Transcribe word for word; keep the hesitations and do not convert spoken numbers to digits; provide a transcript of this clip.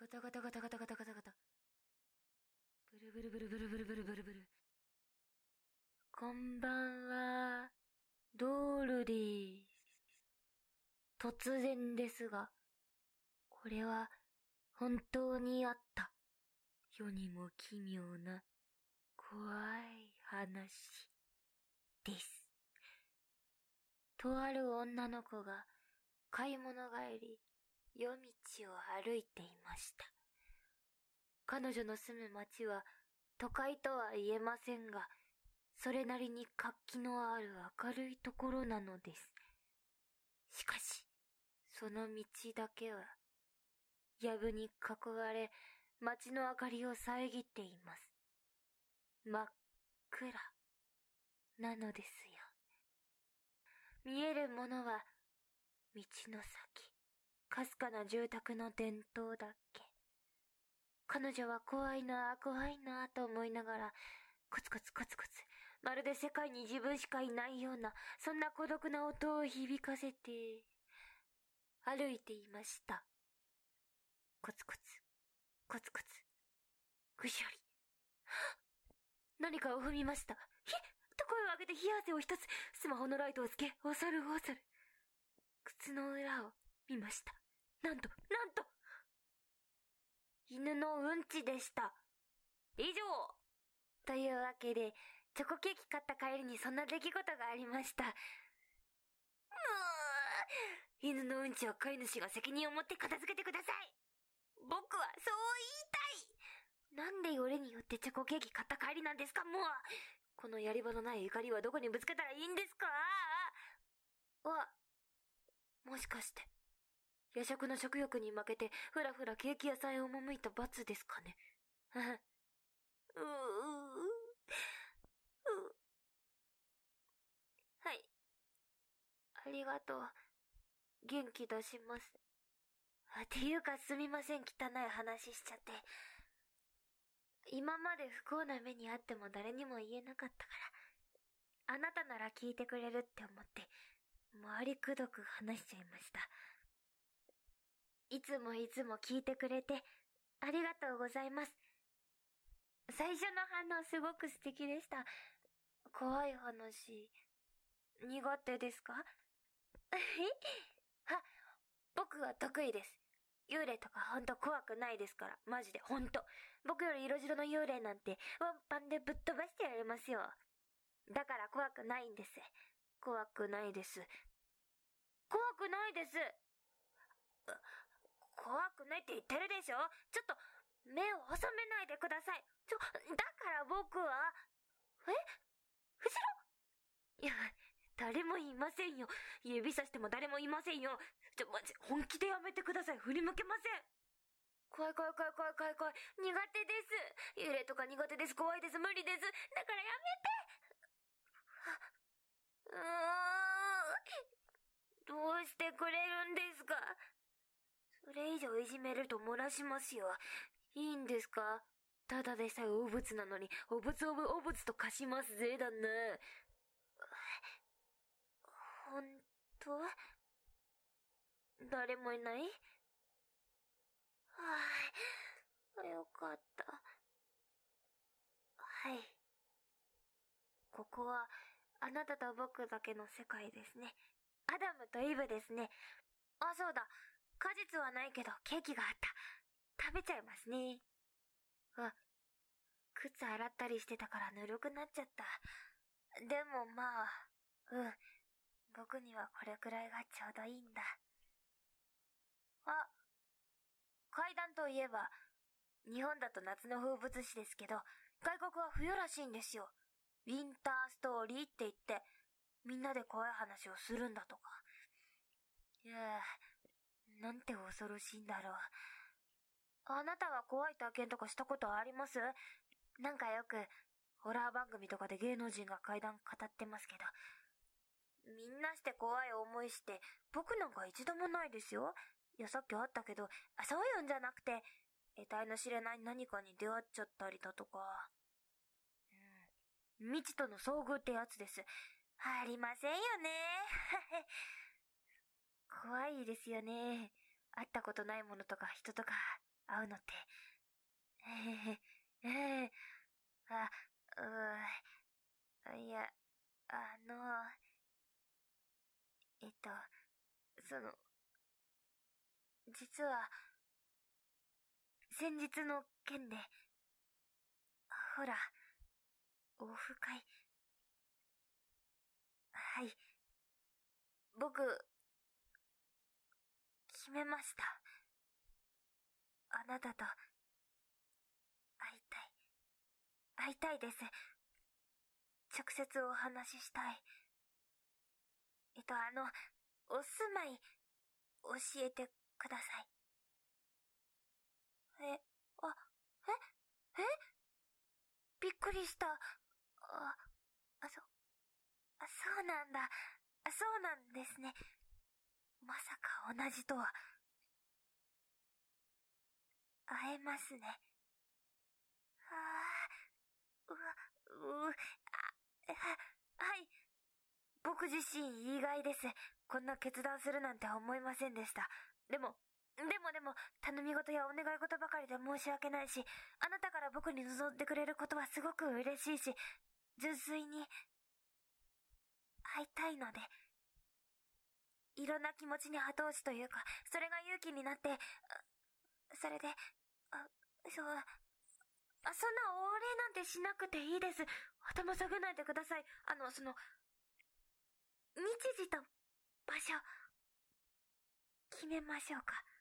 ガタガタガタガタガタガタガタ。ブルブルブルブルブルブルブルブル。こんばんは、ドールでーす。突然ですが、これは本当にあった世にも奇妙な怖い話です。とある女の子が買い物帰り、夜道を歩いていました。彼女の住む町は都会とは言えませんが、それなりに活気のある明るいところなのです。しかし、その道だけは、藪に囲われ、街の明かりを遮っています。真っ暗、なのですよ。見えるものは、道の先、かすかな住宅の電灯だけ。彼女は怖いな、怖いな、と思いながら、コツコツコツコツ、まるで世界に自分しかいないような、そんな孤独な音を響かせて、歩いていました。コツコツ、コツコツ、ぐしょり。何かを踏みました。ひっと声を上げて冷や汗を一つ、スマホのライトをつけ、恐る恐る。靴の裏を見ました。なんと、なんと犬のうんちでした。以上というわけで、チョコケーキ買った帰りにそんな出来事がありました。うー犬のうんちは飼い主が責任を持って片付けてください。僕はそう言いたい。なんで俺によってチョコケーキ買った帰りなんですか、もう。このやり場のない怒りはどこにぶつけたらいいんですか。あ、もしかして、夜食の食欲に負けてふらふらケーキ屋さんへ赴いた罰ですかね。うーううはい。ありがとう。元気出します。っていうかすみません、汚い話しちゃって。今まで不幸な目にあっても誰にも言えなかったから。あなたなら聞いてくれるって思って、回りくどく話しちゃいました。いつもいつも聞いてくれて、ありがとうございます。最初の反応すごく素敵でした。怖い話、苦手ですか？えは、僕は得意です。幽霊とかほんと怖くないですから。マジで、ほんと。僕より色白の幽霊なんて、ワンパンでぶっ飛ばしてやれますよ。だから怖くないんです。怖くないです。怖くないです。怖くないって言ってるでしょ？ちょっと、目を細めないでください。ちょ、だから僕は、え？後ろ？いや、誰もいませんよ。指さしても誰もいませんよ。ちょ、マジ、本気でやめてください。振り向けません。怖い怖い怖い怖い怖い怖い。苦手です。幽霊とか苦手です。怖いです。無理です。だからやめて。うーん。どうしてくれるんですか？それ以上いじめると漏らしますよ。いいんですか？ただでさえ汚物なのに、汚物オブ汚物と化しますぜ、だな。ほんと？誰もいない？はぁ、よかった。はい。ここは、あなたと僕だけの世界ですね。アダムとイブですね。あ、そうだ。果実はないけど、ケーキがあった。食べちゃいますね。あ、靴洗ったりしてたからぬるくなっちゃった。でもまあ、うん。僕にはこれくらいがちょうどいいんだ。あ、階段といえば、日本だと夏の風物詩ですけど、外国は冬らしいんですよ。ウィンターストーリーって言って、みんなで怖い話をするんだとか。いやぁ、なんて恐ろしいんだろう。あなたは怖い体験とかしたことあります？なんかよく、ホラー番組とかで芸能人が怪談語ってますけど、みんなして怖い思いして、僕なんか一度もないですよ。いや、さっきあったけど、あ、そういうんじゃなくて、得体の知れない何かに出会っちゃったりだとか。うん。未知との遭遇ってやつです。ありませんよね。怖いですよね。会ったことないものとか人とか、 会うのって。ええええあ、うーいや、あの、えっと、その、実は、先日の件で、ほら、オフ会。はい。僕、決めました。あなたと、会いたい。会いたいです。直接お話ししたい。えっと、あの、お住まい、教えてください。え、あ、ええびっくりした。あ、あ、そ、あ、そうなんだ。あ、そうなんですね。まさか同じとは。会えますね。ああ、うわ、う、あ、は、はい。僕自身意外です。こんな決断するなんて思いませんでした。でも、でもでも、頼み事やお願い事ばかりで申し訳ないし、あなたから僕に望んでくれることはすごく嬉しいし、純粋に、会いたいので、いろんな気持ちに後押しというか、それが勇気になって、それで、あ、そう、あ、そんなお礼なんてしなくていいです。頭下げないでください。あの、その、日時と場所、決めましょうか。